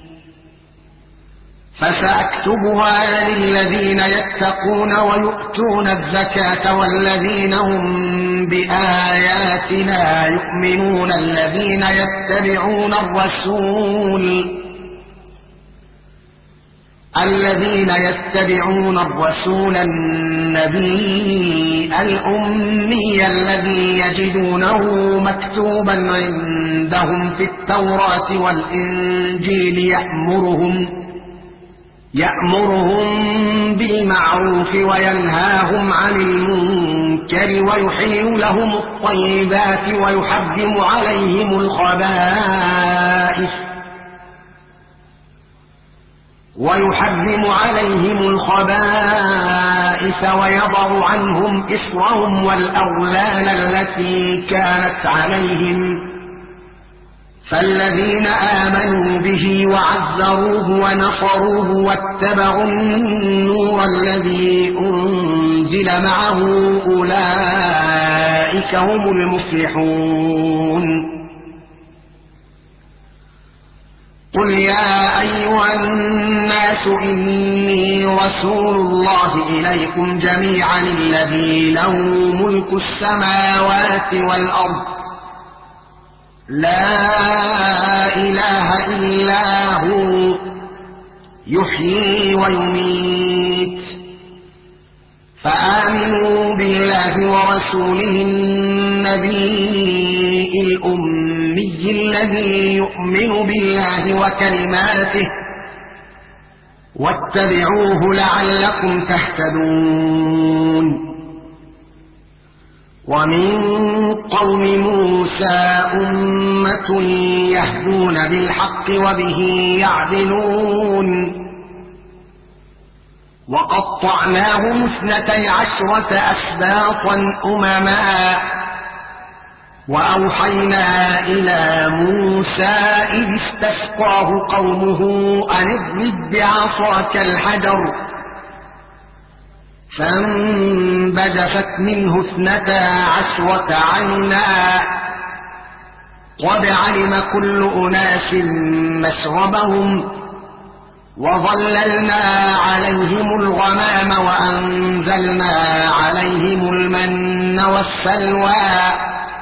فسأكتبها للذين يتقون ويؤتون الزكاة والذين هم بآياتنا يؤمنون الذين يتبعون الرسول الذين يتبعون الرسول النبي الأمي الذي يجدونه مكتوبا عندهم في التوراة والإنجيل يأمرهم يأمرهم بالمعروف وينهاهم عن المنكر ويحل لهم الطيبات ويحرم عليهم الخبائث ويحرم عليهم الخبائث ويضع عنهم إصرهم والأغلال التي كانت عليهم فالذين آمنوا به وعزروه ونصروه واتبعوا النور الذي أنزل معه أولئك هم المفلحون قل يا أيها الناس إني رسول الله إليكم جميعا الذي له ملك السماوات والأرض لا إله إلا هو يحيي ويميت فآمنوا بالله ورسوله النبي الأمي الذي يؤمن بالله وكلماته واتبعوه لعلكم تهتدون ومن قوم موسى أمة يهدون بالحق وبه يعدلون وقطعناهم اثنتي عشرة أسباطا أمما وأوحينا إلى موسى إذ استسقاه قومه أن اضرب بعصاك الحجر فانبجست منه اثنتا عشرة عينا قد علم كل أناس مشربهم وظللنا عليهم الغمام وأنزلنا عليهم المن والسلوى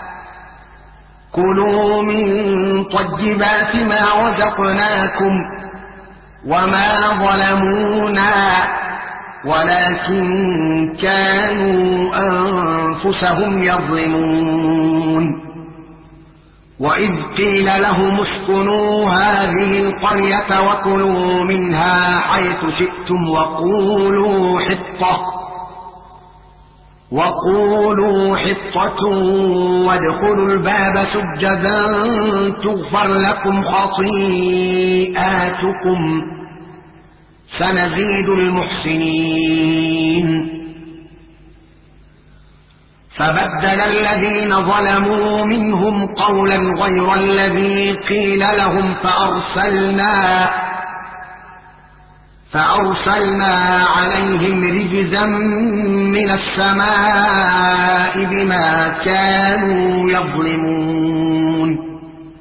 كلوا من طيبات ما رزقناكم وما ظلمونا ولكن كانوا أنفسهم يظلمون وإذ قيل لهم اسكنوا هذه القرية وكلوا منها حيث شئتم وقولوا حطة وقولوا حطة وادخلوا الباب سجدا تغفر لكم خطيئاتكم سنزيد المحسنين فبدل الذين ظلموا منهم قولا غير الذي قيل لهم فأرسلنا فأرسلنا عليهم رجزا من السماء بما كانوا يظلمون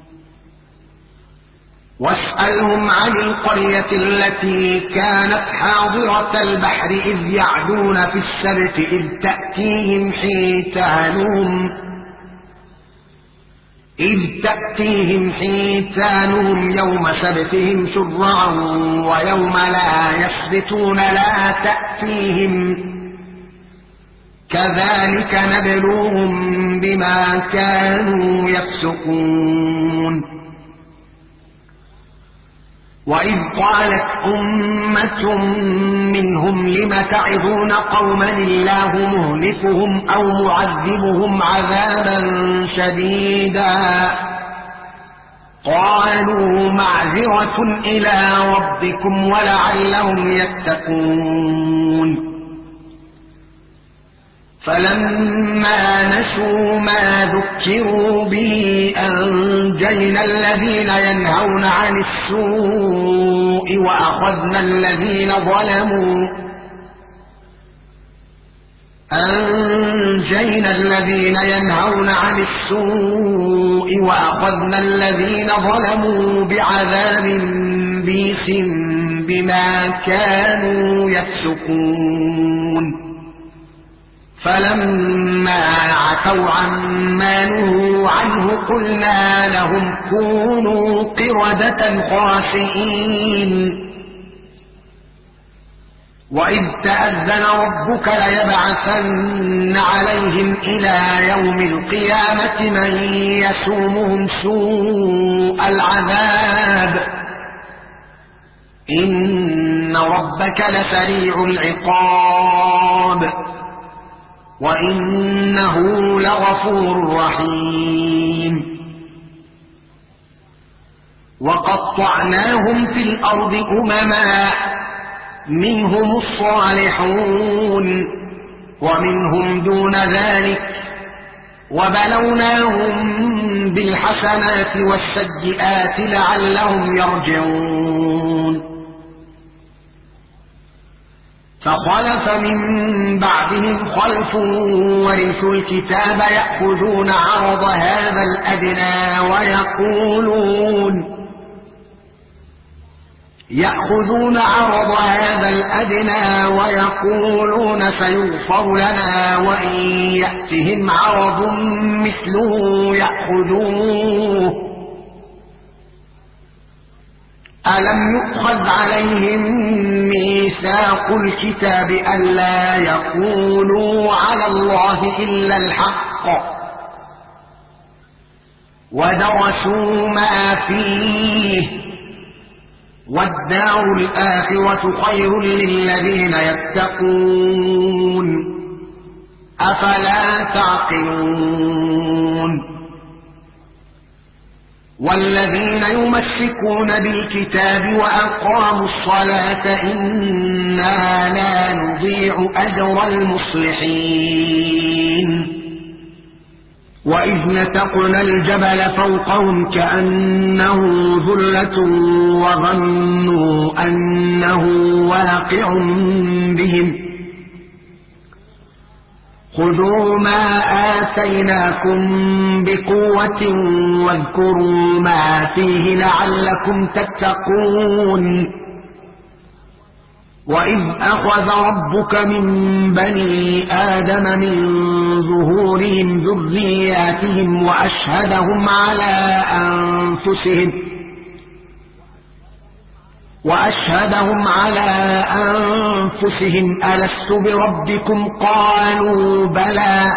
واسألهم عن القرية التي كانت حاضرة البحر إذ يعدون في السبت إذ تأتيهم حيتانهم إذ تأتيهم حيتانهم يوم سبتهم شرعا ويوم لا يسبتون لا تأتيهم كذلك نبلوهم بما كانوا يفسقون وإذ قالت أمة منهم لم تعظون قوما الله مهلكهم أو معذبهم عذابا شديدا قالوا معذرة إلى ربكم ولعلهم يتقون فلما نسوا ما ذكروا به أنجينا الذين ينهون عن السوء وأخذنا الذين ظلموا أنجينا الذين ينهون عن السوء وأخذنا الذين ظلموا بعذاب بئيس بما كانوا يفسقون فلما عتوا عما نهوا عنه قلنا لهم كونوا قردة خاسئين وإذ تأذن ربك ليبعثن عليهم إلى يوم القيامة من يسومهم سوء العذاب إن ربك لسريع العقاب وإنه لغفور رحيم وقطعناهم في الأرض أمما منهم الصالحون ومنهم دون ذلك وبلوناهم بالحسنات والسيئات لعلهم يرجعون فخلف من بعدهم خلف ورثوا الكتاب يأخذون عرض هذا الأدنى ويقولون يأخذون عرض هذا الأدنى ويقولون سيغفر لنا وإن يأتهم عرض مثله يأخذوه ألم يؤخذ عليهم ميثاق الكتاب ألا يقولوا على الله إلا الحق ودرسوا ما فيه والدار الآخرة خير للذين يتقون أفلا تعقلون والذين يمسكون بالكتاب وأقاموا الصلاة إنا لا نضيع أجر المصلحين وإذ نتقنا الجبل فوقهم كأنه ذلة وظنوا أنه واقع بهم خذوا ما آتيناكم بقوة واذكروا ما فيه لعلكم تتقون وإذ أخذ ربك من بني آدم من ظهورهم ذرياتهم وأشهدهم على أنفسهم وأشهدهم على أنفسهم ألست بربكم قالوا بلى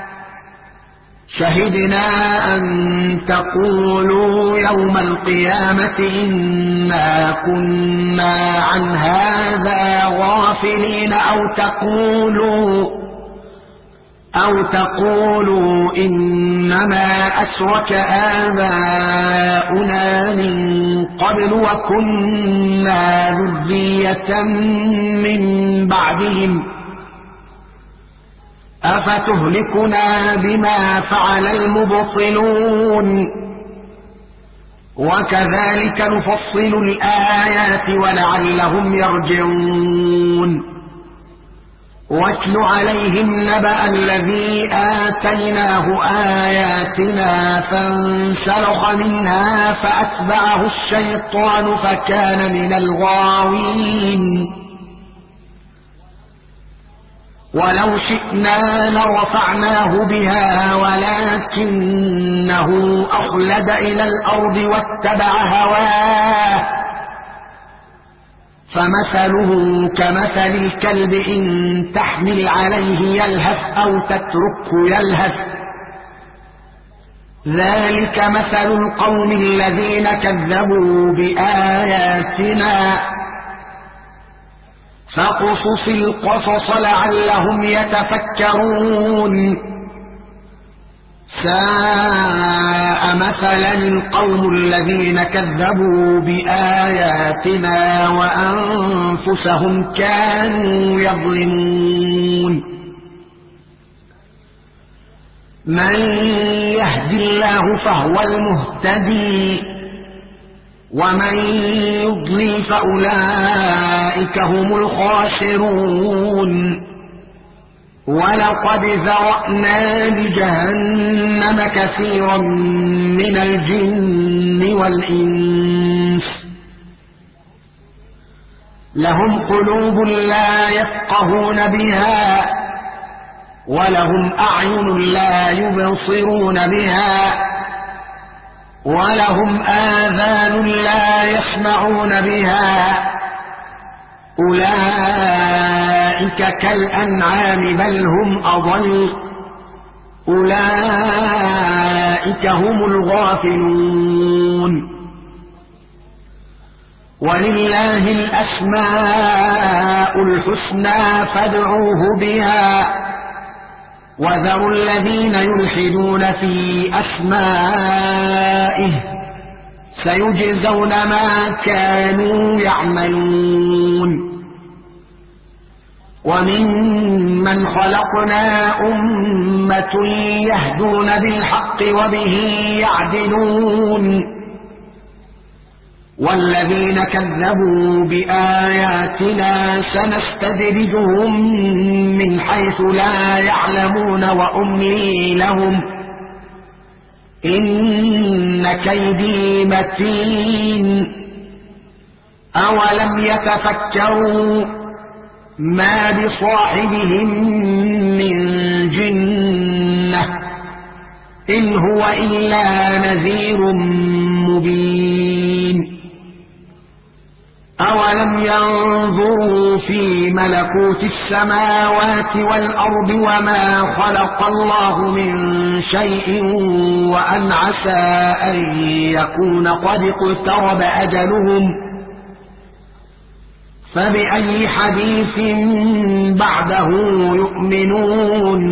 شهدنا أن تقولوا يوم القيامة إنا كنا عن هذا غافلين أو تقولوا أو تقولوا إنما أشرك آباؤنا من قبل وكنا ذرية من بعدهم أفتهلكنا بما فعل المبطلون وكذلك نفصل الآيات ولعلهم يرجعون واتل عليهم نبأ الذي آتيناه آياتنا فانسلخ منها فأتبعه الشيطان فكان من الغاوين ولو شئنا لرفعناه بها ولكنه أخلد إلى الأرض واتبع هواه فمثله كمثل الكلب إن تحمل عليه يلهث أو تتركه يلهث ذلك مثل القوم الذين كذبوا بآياتنا فاقصص القصص لعلهم يتفكرون ساء مثلا القوم الذين كذبوا بآياتنا وأنفسهم كانوا يظلمون من يهد الله فهو المهتدي ومن يضلل فأولئك هم الخاسرون ولقد ذرأنا لجهنم كثيرا من الجن والإنس لهم قلوب لا يفقهون بها ولهم أعين لا يبصرون بها ولهم آذان لا يسمعون بها أولئك كالأنعام بل هم أضل أولئك هم الغافلون ولله الأسماء الحسنى فادعوه بها وذروا الذين يلحدون في أسمائه سيجزون ما كانوا يعملون وممن خلقنا أمة يهدون بالحق وبه يعدلون والذين كذبوا بآياتنا سنستدرجهم من حيث لا يعلمون وأملي لهم إن كيدي متين أولم يتفكروا ما بصاحبهم من جنة إن هو إلا نذير مبين أولم ينظروا في ملكوت السماوات والأرض وما خلق الله من شيء وأن عسى أن يكون قد اقترب أجلهم فبأي حديث بعده يؤمنون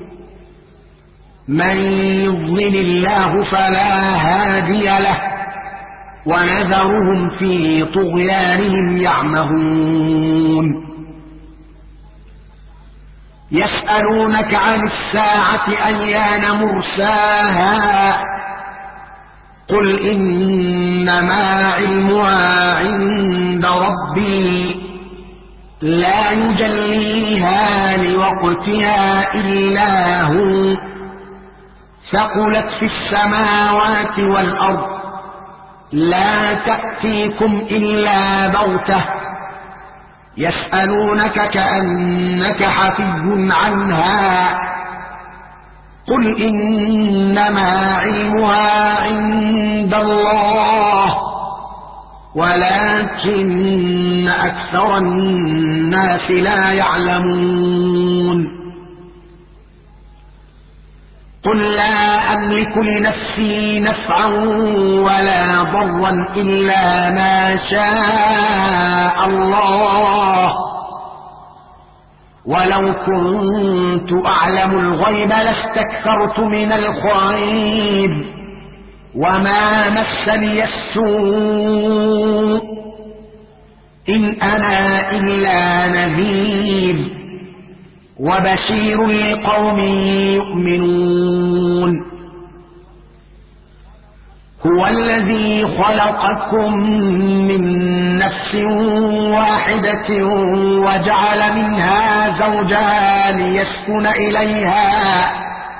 من يضلل الله فلا هادي له ونذرهم في طغيانهم يعمهون يسألونك عن الساعة أيان مرساها قل إنما علمها عند ربي لا يجليها لوقتها إلا هو ثقلت في السماوات والأرض لا تأتيكم إلا بغتة يسألونك كأنك حفي عنها قل إنما علمها عند الله ولكن أكثر الناس لا يعلمون قل لا أملك لنفسي نفعا ولا ضرا إلا ما شاء الله ولو كنت أعلم الغيب لاستكثرت من الخير وما مسني السوء إن أنا إلا نذير وبشير لقوم يؤمنون هو الذي خلقكم من نفس واحدة وجعل منها زوجها ليسكن إليها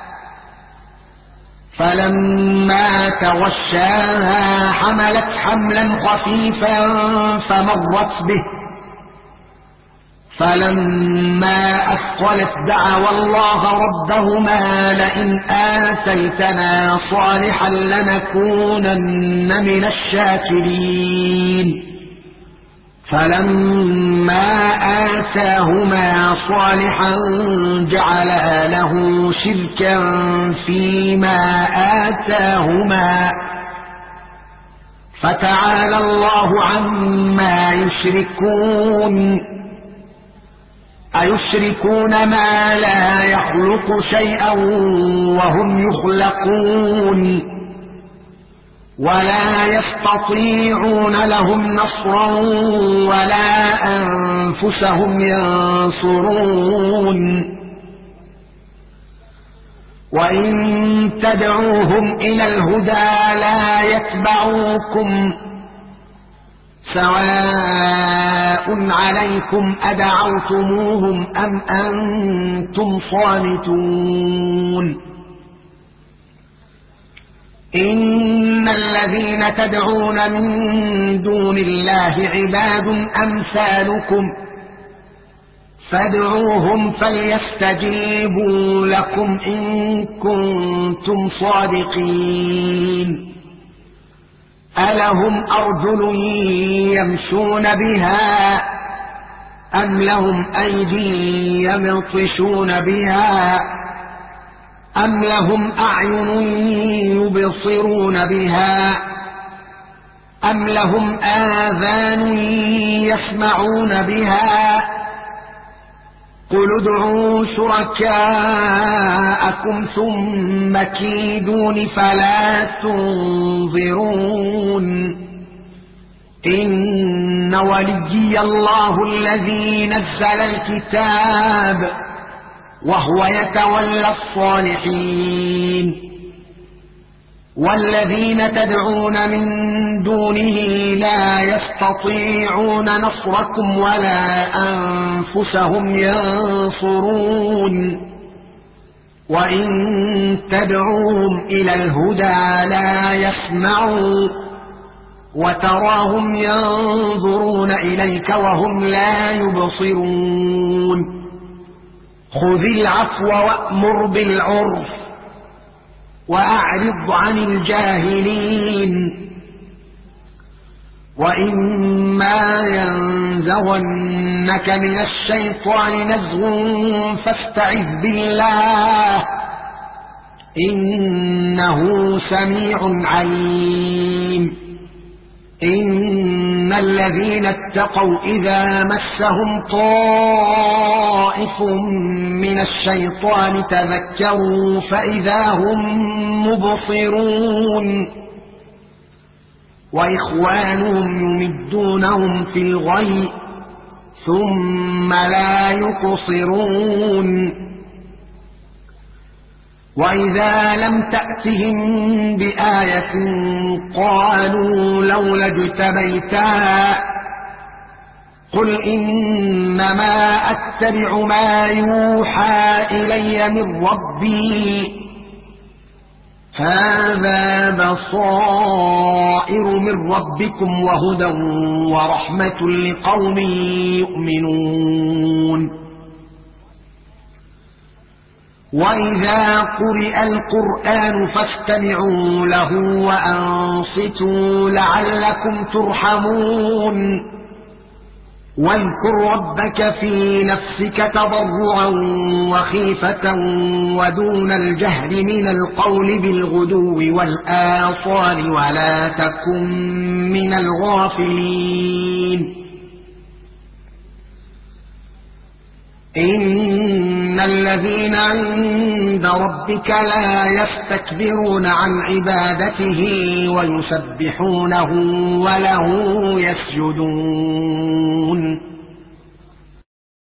فلما تغشاها حملت حملا خفيفا فمرت به فلما أثقلت دعوا الله ربهما لئن آتيتنا صالحا لنكونن من الشاكرين فلما آتاهما صالحا جعلا له شركا فيما آتاهما فتعالى الله عما يشركون أيشركون ما لا يخلق شيئا وهم يخلقون ولا يستطيعون لهم نصرا ولا أنفسهم ينصرون وإن تدعوهم إلى الهدى لا يتبعوكم سواء عليكم أدعوتموهم أم أنتم صامتون إن الذين تدعون من دون الله عباد أمثالكم فادعوهم فليستجيبوا لكم إن كنتم صادقين ألهم أرجل يمشون بها أم لهم أيدي يبطشون بها أم لهم أعين يبصرون بها أم لهم آذان يسمعون بها قل ادعوا شركاءكم ثم كيدون فلا تنظرون إن إن وليي الله الذي نزل الكتاب وهو يتولى الصالحين والذين تدعون من دونه لا يستطيعون نصركم ولا أنفسهم ينصرون وإن تدعوهم إلى الهدى لا يسمعوا وتراهم ينظرون إليك وهم لا يبصرون خذ العفو وأمر بالعرف وأعرض عن الجاهلين وإما ينزغنك من الشيطان نزغ فاستعذ بالله إنه سميع عليم إن الذين اتقوا إذا مسهم طائف من الشيطان تذكروا فإذا هم مبصرون وإخوانهم يمدونهم في الغي ثم لا يقصرون وإذا لم تأتهم بآية قالوا لولا اجتبيتها قل إنما أتبع ما يوحى إلي من ربي هذا بصائر من ربكم وهدى ورحمة لقوم يؤمنون وإذا قرئ القرآن فاستمعوا له وأنصتوا لعلكم ترحمون واذكر ربك في نفسك تضرعا وخيفة ودون الجهر من القول بالغدو والآصال ولا تكن من الغافلين إن الذين عند ربك لا يستكبرون عن عبادته ويسبحونه وله يسجدون